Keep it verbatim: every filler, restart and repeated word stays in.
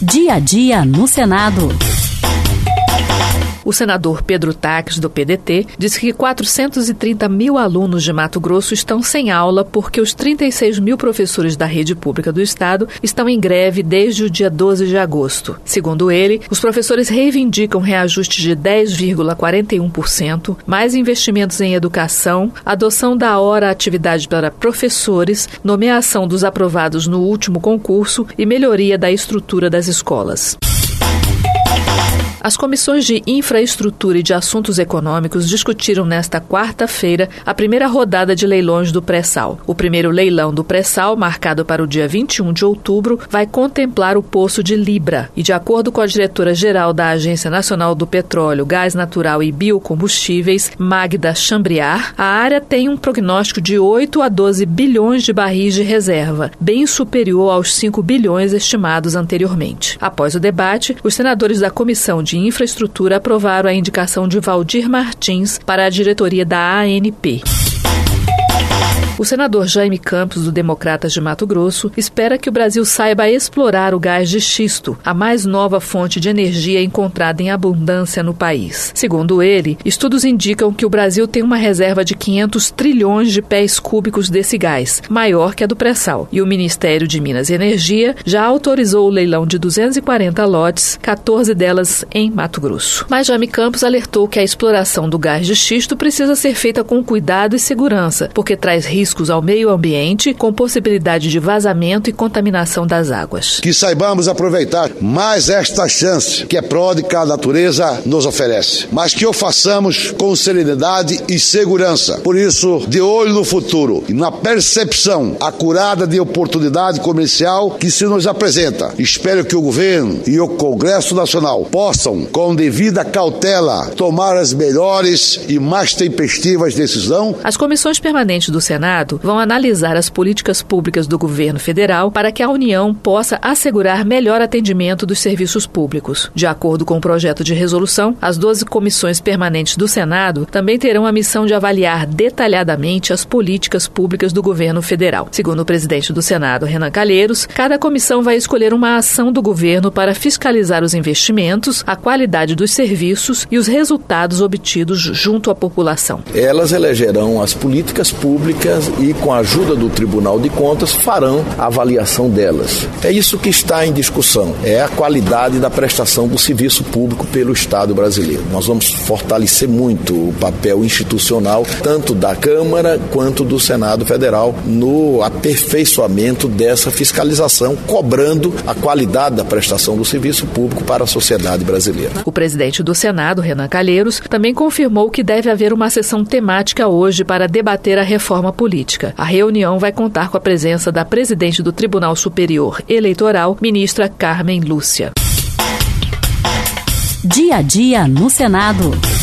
Dia a dia no Senado. O senador Pedro Taques, do P D T, disse que quatrocentos e trinta mil alunos de Mato Grosso estão sem aula porque os trinta e seis mil professores da rede pública do estado estão em greve desde o dia doze de agosto. Segundo ele, os professores reivindicam reajuste de dez vírgula quarenta e um por cento, mais investimentos em educação, adoção da hora atividade para professores, nomeação dos aprovados no último concurso e melhoria da estrutura das escolas. As comissões de Infraestrutura e de Assuntos Econômicos discutiram nesta quarta-feira a primeira rodada de leilões do pré-sal. O primeiro leilão do pré-sal, marcado para o dia vinte e um de outubro, vai contemplar o poço de Libra. E, de acordo com a diretora-geral da Agência Nacional do Petróleo, Gás Natural e Biocombustíveis, Magda Chambriard, a área tem um prognóstico de oito a doze bilhões de barris de reserva, bem superior aos cinco bilhões estimados anteriormente. Após o debate, os senadores da Comissão de Infraestrutura aprovaram a indicação de Valdir Martins para a diretoria da A N P. O senador Jaime Campos, do Democratas de Mato Grosso, espera que o Brasil saiba explorar o gás de xisto, a mais nova fonte de energia encontrada em abundância no país. Segundo ele, estudos indicam que o Brasil tem uma reserva de quinhentos trilhões de pés cúbicos desse gás, maior que a do pré-sal. E o Ministério de Minas e Energia já autorizou o leilão de duzentos e quarenta lotes, quatorze delas em Mato Grosso. Mas Jaime Campos alertou que a exploração do gás de xisto precisa ser feita com cuidado e segurança, porque traz riscos riscos ao meio ambiente, com possibilidade de vazamento e contaminação das águas. Que saibamos aproveitar mais esta chance que a prol que a natureza nos oferece, mas que o façamos com serenidade e segurança. Por isso, de olho no futuro e na percepção acurada de oportunidade comercial que se nos apresenta. Espero que o governo e o Congresso Nacional possam, com devida cautela, tomar as melhores e mais tempestivas decisões. As comissões permanentes do Senado vão analisar as políticas públicas do governo federal para que a União possa assegurar melhor atendimento dos serviços públicos. De acordo com o projeto de resolução, as doze comissões permanentes do Senado também terão a missão de avaliar detalhadamente as políticas públicas do governo federal. Segundo o presidente do Senado, Renan Calheiros, cada comissão vai escolher uma ação do governo para fiscalizar os investimentos, a qualidade dos serviços e os resultados obtidos junto à população. Elas elegerão as políticas públicas e, com a ajuda do Tribunal de Contas, farão a avaliação delas. É isso que está em discussão, é a qualidade da prestação do serviço público pelo Estado brasileiro. Nós vamos fortalecer muito o papel institucional, tanto da Câmara quanto do Senado Federal, no aperfeiçoamento dessa fiscalização, cobrando a qualidade da prestação do serviço público para a sociedade brasileira. O presidente do Senado, Renan Calheiros, também confirmou que deve haver uma sessão temática hoje para debater a reforma política. A reunião vai contar com a presença da presidente do Tribunal Superior Eleitoral, ministra Carmen Lúcia. Dia a dia no Senado.